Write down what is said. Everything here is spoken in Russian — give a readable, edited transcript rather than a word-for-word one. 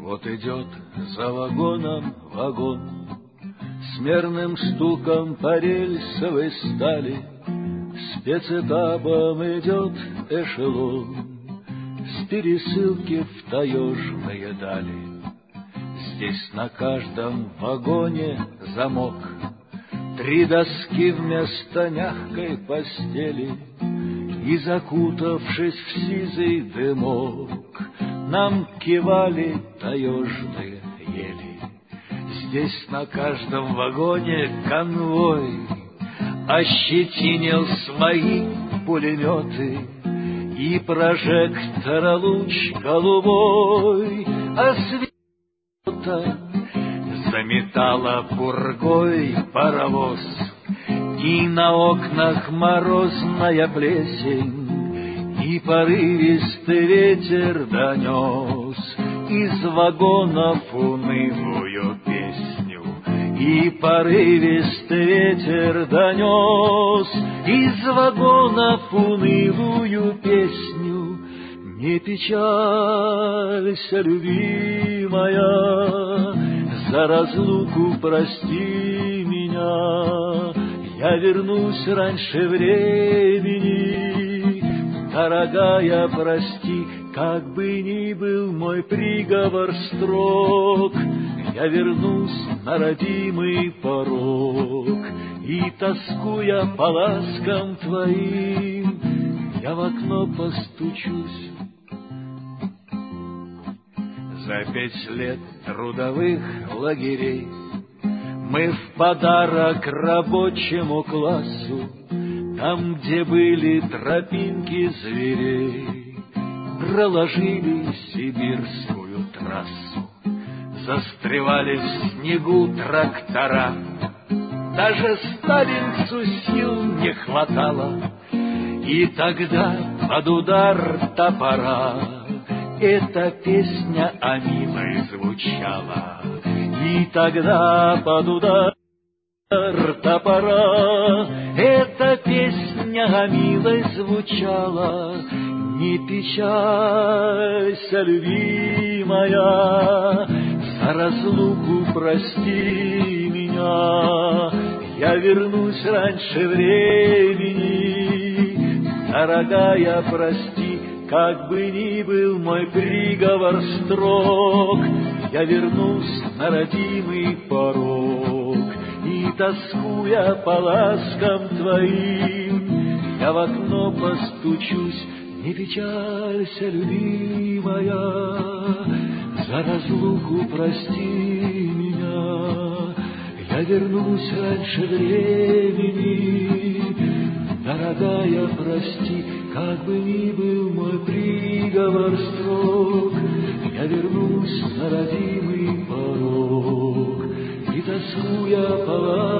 Вот идет за вагоном вагон, с мерным стуком по рельсовой стали, спецэтапом идет эшелон, с пересылки в таежные дали. Здесь на каждом вагоне замок, 3 доски вместо мягкой постели, и, закутавшись в сизый дымок, нам кивали таежные ели. Здесь на каждом вагоне конвой ощетинил свои пулеметы, и прожектора луч голубой осветила, заметала пургой паровоз, и на окнах морозная плесень, и порывистый ветер донес из вагонов унылую песню, и порывистый ветер донес из вагонов унылую песню. Не печалься, любимая, за разлуку прости меня, я вернусь раньше времени. Дорогая, прости, как бы ни был мой приговор строг, я вернусь на родимый порог, и, тоскуя по ласкам твоим, я в окно постучусь. За 5 лет трудовых лагерей мы в подарок рабочему классу, там, где были тропинки зверей, проложили сибирскую трассу. Застревали в снегу трактора, даже старинцу сил не хватало, и тогда под удар топора эта песня о милой звучала. И тогда под удар топора эта песня о милой звучала. Не печалься, любимая, за разлуку прости меня, я вернусь раньше времени. Дорогая, прости, как бы ни был мой приговор строг, я вернусь на родимый порог, и, тоскуя по ласкам твоим, я в окно постучусь. Не печалься, любимая, за разлуку прости меня, я вернусь раньше времени. Дорогая, прости, как бы ни был мой приговор строг, я вернусь на родимый порог, и, тоскуя по